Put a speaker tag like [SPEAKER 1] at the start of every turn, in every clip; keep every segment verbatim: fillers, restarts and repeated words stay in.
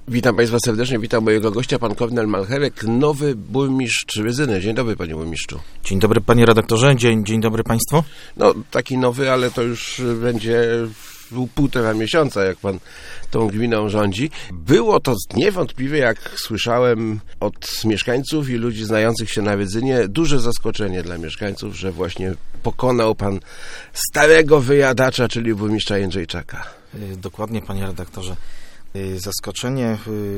[SPEAKER 1] Witam Państwa serdecznie, witam mojego gościa, pan Kornel Marchewek, nowy burmistrz Rydzyny. Dzień dobry, panie burmistrzu.
[SPEAKER 2] Dzień dobry, panie redaktorze, dzień, dzień dobry państwu.
[SPEAKER 1] No, taki nowy, ale to już będzie półtora miesiąca, jak pan tą gminą rządzi. Było to niewątpliwie, jak słyszałem od mieszkańców i ludzi znających się na Rydzynie, duże zaskoczenie dla mieszkańców, że właśnie pokonał pan starego wyjadacza, czyli burmistrza Jędrzejczaka.
[SPEAKER 2] Dokładnie, panie redaktorze. Zaskoczenie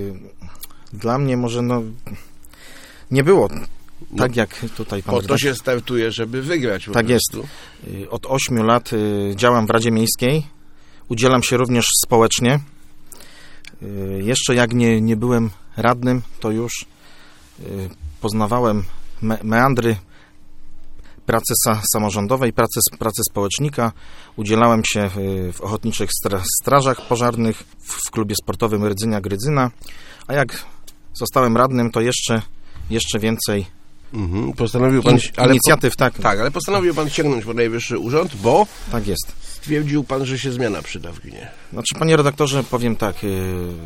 [SPEAKER 2] dla mnie może no nie było tak no, jak tutaj pan
[SPEAKER 1] bo
[SPEAKER 2] redaktor.
[SPEAKER 1] To się startuje, żeby wygrać.
[SPEAKER 2] Tak jest. Od ośmiu lat działam w Radzie Miejskiej. Udzielam się również społecznie. Jeszcze jak nie, nie byłem radnym, to już poznawałem me, meandry pracy sa, samorządowej, pracy, pracy społecznika. Udzielałem się w, w ochotniczych stra, strażach pożarnych, w, w klubie sportowym Rydzynia-Gryzyna, a jak zostałem radnym, to jeszcze, jeszcze więcej
[SPEAKER 1] mhm. Postanowił pan,
[SPEAKER 2] in,
[SPEAKER 1] ale
[SPEAKER 2] inicjatyw.
[SPEAKER 1] Po,
[SPEAKER 2] tak.
[SPEAKER 1] tak, ale postanowił pan sięgnąć po najwyższy urząd, bo
[SPEAKER 2] tak jest.
[SPEAKER 1] Stwierdził pan, że się zmiana przyda w gminie.
[SPEAKER 2] Znaczy, panie redaktorze, powiem tak, yy,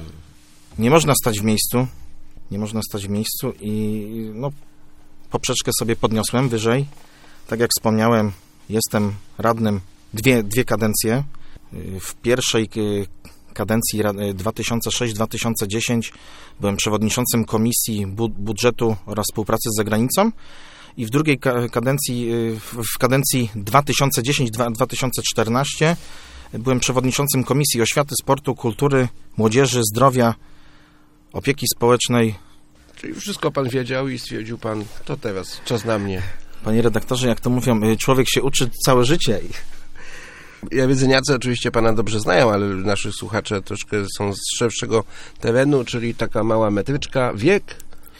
[SPEAKER 2] nie można stać w miejscu, nie można stać w miejscu i no, poprzeczkę sobie podniosłem wyżej. Tak jak wspomniałem, jestem radnym dwie, dwie kadencje. W pierwszej kadencji dwa tysiące szóstej do dwa tysiące dziesiątej byłem przewodniczącym Komisji Budżetu oraz Współpracy z Zagranicą i w drugiej kadencji, w kadencji dwa tysiące dziesiątej do dwa tysiące czternastej byłem przewodniczącym Komisji Oświaty, Sportu, Kultury, Młodzieży, Zdrowia, Opieki Społecznej.
[SPEAKER 1] Czyli wszystko pan wiedział i stwierdził pan, to teraz czas na mnie.
[SPEAKER 2] Panie redaktorze, jak to mówią, człowiek się uczy całe życie.
[SPEAKER 1] Ja rydzyniacy oczywiście pana dobrze znają, ale naszych słuchacze troszkę są z szerszego terenu, czyli taka mała metryczka. Wiek?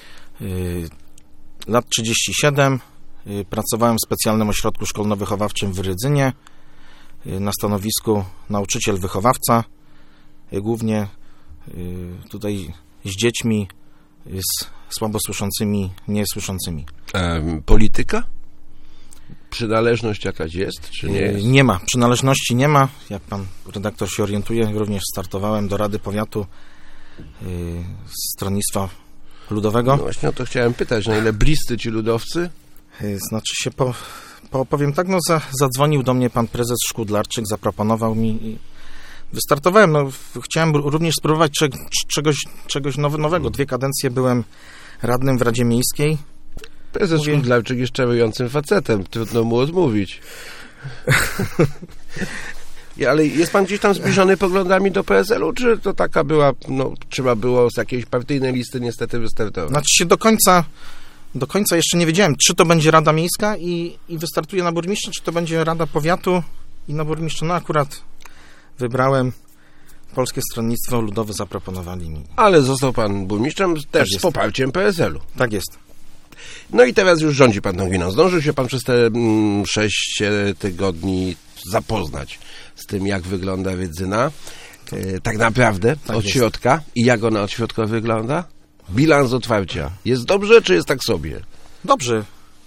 [SPEAKER 2] Yy, lat trzydzieści siedem. Yy, pracowałem w specjalnym ośrodku szkolno-wychowawczym w Rydzynie yy, na stanowisku nauczyciel-wychowawca. Yy, głównie yy, tutaj z dziećmi, yy, z słabosłyszącymi, niesłyszącymi.
[SPEAKER 1] Um, polityka? Przynależność jakaś jest, czy nie jest?
[SPEAKER 2] Nie ma. Przynależności nie ma. Jak pan redaktor się orientuje, również startowałem do Rady Powiatu yy, Stronnictwa Ludowego.
[SPEAKER 1] No właśnie o to chciałem pytać, na ile bliscy ci ludowcy?
[SPEAKER 2] Yy, znaczy się, po, po, powiem tak, no za, zadzwonił do mnie pan prezes Szkudlarczyk, zaproponował mi i wystartowałem. No, chciałem również spróbować cze, czegoś, czegoś nowego. Dwie kadencje byłem radnym w Radzie Miejskiej.
[SPEAKER 1] Prezes
[SPEAKER 2] Mówię...
[SPEAKER 1] Szkudlarczyk jest czarującym facetem, trudno mu odmówić. Ale jest pan gdzieś tam zbliżony poglądami do P S L u, czy to taka była, no trzeba było z jakiejś partyjnej listy niestety wystartować?
[SPEAKER 2] Znaczy się do końca, do końca jeszcze nie wiedziałem, czy to będzie Rada Miejska i, i wystartuję na burmistrza, czy to będzie Rada Powiatu i na burmistrza. No akurat wybrałem Polskie Stronnictwo Ludowe, zaproponowali mi.
[SPEAKER 1] Ale został pan burmistrzem też
[SPEAKER 2] tak
[SPEAKER 1] z poparciem P S L u.
[SPEAKER 2] Tak jest.
[SPEAKER 1] No i teraz już rządzi pan tą gminą. Zdążył się pan przez te mm, sześć tygodni zapoznać z tym, jak wygląda Rydzyna. E, tak naprawdę, tak od jest. Środka. I jak ona od środka wygląda? Bilans otwarcia. Jest dobrze, czy jest tak sobie?
[SPEAKER 2] Dobrze.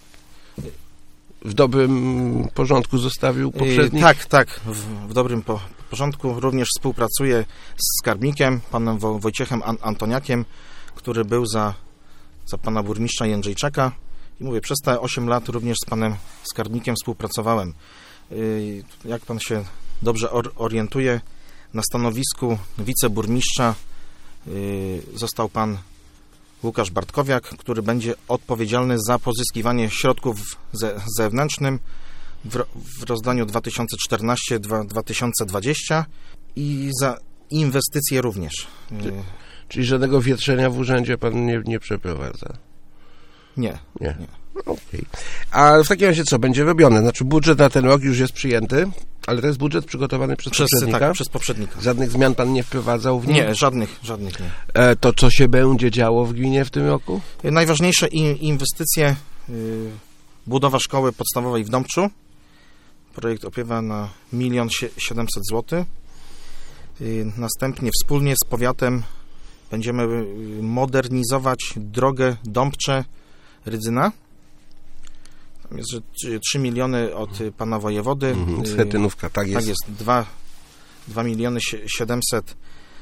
[SPEAKER 1] W dobrym porządku zostawił poprzedni?
[SPEAKER 2] Tak, tak. W, w dobrym po, porządku. Również współpracuję z skarbnikiem, panem Wo, Wojciechem An, Antoniakiem, który był za za pana burmistrza Jędrzejczaka i mówię, przez te osiem lat również z panem skarbnikiem współpracowałem. Jak pan się dobrze orientuje, na stanowisku wiceburmistrza został pan Łukasz Bartkowiak, który będzie odpowiedzialny za pozyskiwanie środków ze, zewnętrznym w, w rozdaniu dwa tysiące czternasty do dwa tysiące dwudziestego i za inwestycje również.
[SPEAKER 1] Czyli żadnego wietrzenia w urzędzie pan nie, nie przeprowadza?
[SPEAKER 2] Nie.
[SPEAKER 1] Nie. nie. Okay. A w takim razie co będzie robione? Znaczy budżet na ten rok już jest przyjęty, ale to jest budżet przygotowany przez, przez poprzednika?
[SPEAKER 2] Tak, przez poprzednika.
[SPEAKER 1] Żadnych zmian pan nie wprowadzał w nim?
[SPEAKER 2] Nie, żadnych, żadnych nie.
[SPEAKER 1] E, to co się będzie działo w gminie w tym roku?
[SPEAKER 2] Najważniejsze inwestycje, yy, budowa szkoły podstawowej w Dąbczu. Projekt opiewa na milion siedemset złotych. Yy, następnie wspólnie z powiatem będziemy modernizować drogę Dąbcze-Rydzyna. Tam jest, że trzy miliony od pana wojewody.
[SPEAKER 1] Mhm, Schetynówka, tak jest.
[SPEAKER 2] Tak jest, dwa miliony siedemset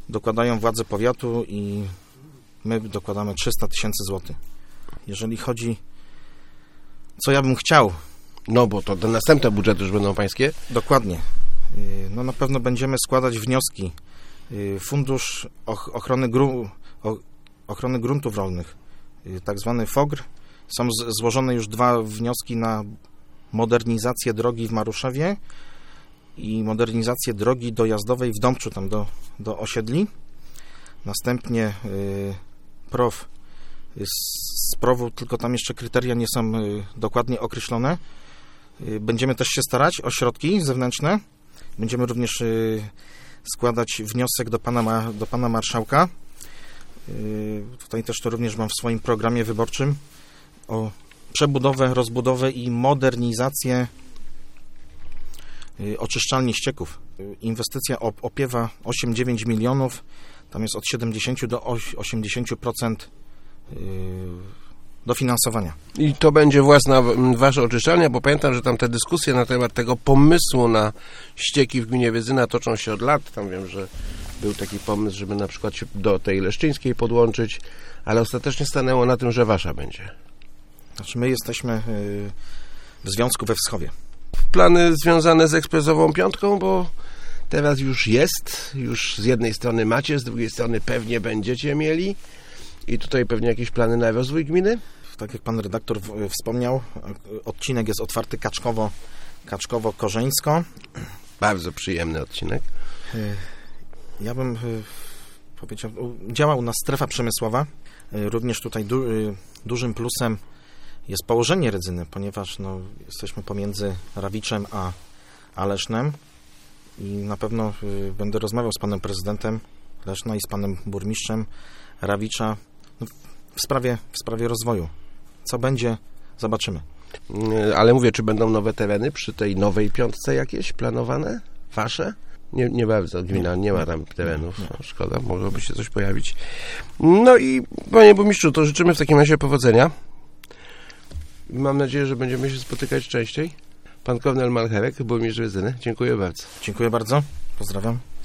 [SPEAKER 2] dokładają władze powiatu i my dokładamy trzysta tysięcy złotych. Jeżeli chodzi, co ja bym chciał.
[SPEAKER 1] No bo to te następne budżety już będą pańskie?
[SPEAKER 2] Dokładnie. No na pewno będziemy składać wnioski. Fundusz Ochrony, Gru... Ochrony Gruntów Rolnych, tak zwany FOGR. Są z... złożone już dwa wnioski na modernizację drogi w Maruszewie i modernizację drogi dojazdowej w Dąbczu, tam do, do osiedli. Następnie y, P R O W. Z P R O W-u tylko tam jeszcze kryteria nie są y, dokładnie określone. Y, będziemy też się starać o środki zewnętrzne. Będziemy również y, składać wniosek do pana, do pana marszałka. Y, tutaj też to również mam w swoim programie wyborczym o przebudowę, rozbudowę i modernizację y, oczyszczalni ścieków. Y, inwestycja op- opiewa osiem do dziewięciu milionów. Tam jest od siedemdziesiąt do osiemdziesiąt procent dofinansowania.
[SPEAKER 1] I to będzie własna wasza oczyszczalnia, bo pamiętam, że tam te dyskusje na temat tego pomysłu na ścieki w gminie Wiedzyna toczą się od lat. Tam wiem, że był taki pomysł, żeby na przykład się do tej leszczyńskiej podłączyć, ale ostatecznie stanęło na tym, że wasza będzie.
[SPEAKER 2] Znaczy my jesteśmy w związku we Wschowie.
[SPEAKER 1] Plany związane z ekspresową piątką, bo teraz już jest, już z jednej strony macie, z drugiej strony pewnie będziecie mieli i tutaj pewnie jakieś plany na rozwój gminy?
[SPEAKER 2] Tak jak pan redaktor wspomniał, odcinek jest otwarty Kaczkowo, Kaczkowo-Korzeńsko.
[SPEAKER 1] Bardzo przyjemny odcinek.
[SPEAKER 2] Ja bym powiedział, działa u nas strefa przemysłowa. Również tutaj du, dużym plusem jest położenie Rydzyny, ponieważ no, jesteśmy pomiędzy Rawiczem a, a Lesznem. I na pewno y, będę rozmawiał z panem prezydentem Leszna i z panem burmistrzem Rawicza no, w sprawie, w sprawie rozwoju. Co będzie, zobaczymy.
[SPEAKER 1] Ale mówię, czy będą nowe tereny przy tej nowej piątce jakieś planowane? Wasze? Nie, nie bardzo, gmina nie ma tam terenów. No, szkoda, mogłoby się coś pojawić. No i panie burmistrzu, to życzymy w takim razie powodzenia. Mam nadzieję, że będziemy się spotykać częściej. Pan Kornel Malcherek, burmistrz Wiedzyny. Dziękuję bardzo.
[SPEAKER 2] Dziękuję bardzo. Pozdrawiam.